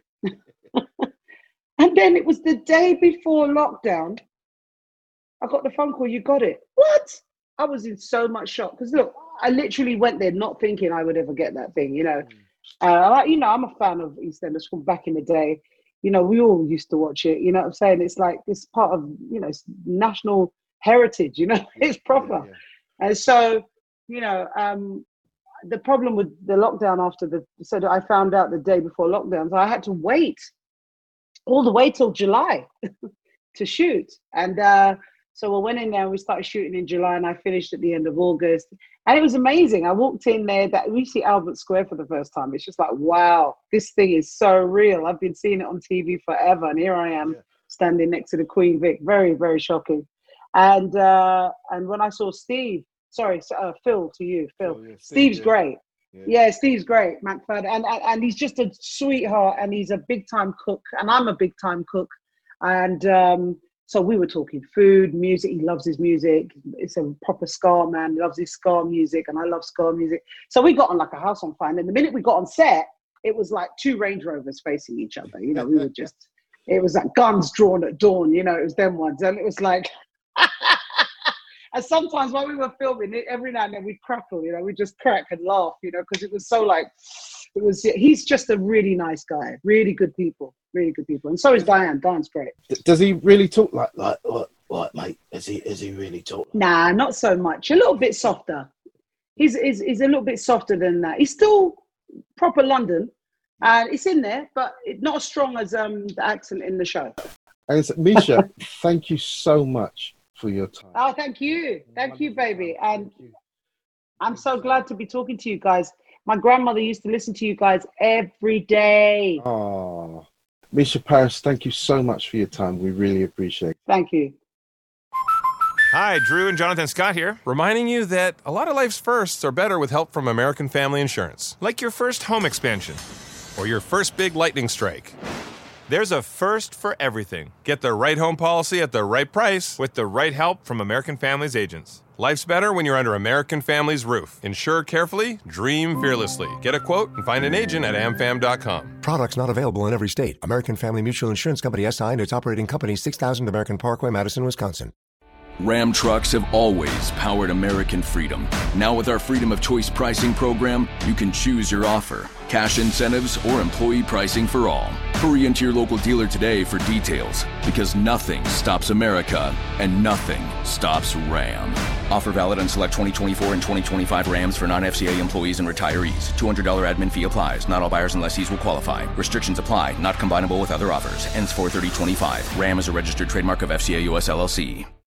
And then it was the day before lockdown. I got the phone call, you got it. What? I was in so much shock because look, I literally went there not thinking I would ever get that thing, you know. Mm. Uh, you know, I'm a fan of EastEnders from back in the day. You know, we all used to watch it, you know what I'm saying? It's like, it's part of, you know, it's national heritage, you know, it's proper. Yeah, yeah. And so, you know, um, the problem with the lockdown after the, so that I found out the day before lockdown, so I had to wait all the way till July to shoot. And, uh, So we went in there and we started shooting in July, and I finished at the end of August. And it was amazing. I walked in there, that we see Albert Square for the first time. It's just like, wow, this thing is so real. I've been seeing it on T V forever. And here I am yeah. standing next to the Queen Vic. Very, very shocking. And uh, and when I saw Steve, sorry, uh, Phil to you, Phil. Oh, yeah, Steve, Steve's yeah. great. Yeah. yeah, Steve's great, McFadden. And, and, and he's just a sweetheart, and he's a big time cook. And I'm a big time cook. And um, so we were talking food, music. He loves his music. It's a proper ska man. He loves his ska music, and I love ska music. So we got on like a house on fire. And the minute we got on set, it was like two Range Rovers facing each other. You know, we were just, it was like guns drawn at dawn. You know, it was them ones. And it was like, and sometimes while we were filming it, every now and then we'd crackle, you know, we'd just crack and laugh, you know, because it was so like, it was, he's just a really nice guy, really good people, really good people. And so is Diane. Diane's great. Does he really talk like, like, like, like mate, is he, is he really talk? Nah, not so much. A little bit softer. He's, he's, he's a little bit softer than that. He's still proper London, and it's in there, but not as strong as um, the accent in the show. And so, Misha, thank you so much for your time. Oh, thank you. Thank you, baby. And I'm so glad to be talking to you guys. My grandmother used to listen to you guys every day. Oh, Misha Paris, thank you so much for your time. We really appreciate it. Thank you. Hi, Drew and Jonathan Scott here, reminding you that a lot of life's firsts are better with help from American Family Insurance. Like your first home expansion or your first big lightning strike. There's a first for everything. Get the right home policy at the right price with the right help from American Family's agents. Life's better when you're under American Family's roof. Insure carefully, dream fearlessly. Get a quote and find an agent at am fam dot com. Products not available in every state. American Family Mutual Insurance Company S I and its operating company, six thousand American Parkway, Madison, Wisconsin. Ram trucks have always powered American freedom. Now with our Freedom of Choice pricing program, you can choose your offer, cash incentives, or employee pricing for all. Hurry into your local dealer today for details, because nothing stops America and nothing stops Ram. Offer valid on select twenty twenty-four and twenty twenty-five Rams for non-F C A employees and retirees. two hundred dollars admin fee applies. Not all buyers and lessees will qualify. Restrictions apply. Not combinable with other offers. Ends four thirty twenty-five. Ram is a registered trademark of F C A U S L L C.